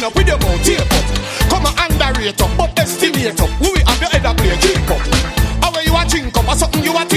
up with your mouth tape up. Come and underrate up, but estimate up. We will have your head a play keep up. How you a drink up or something you a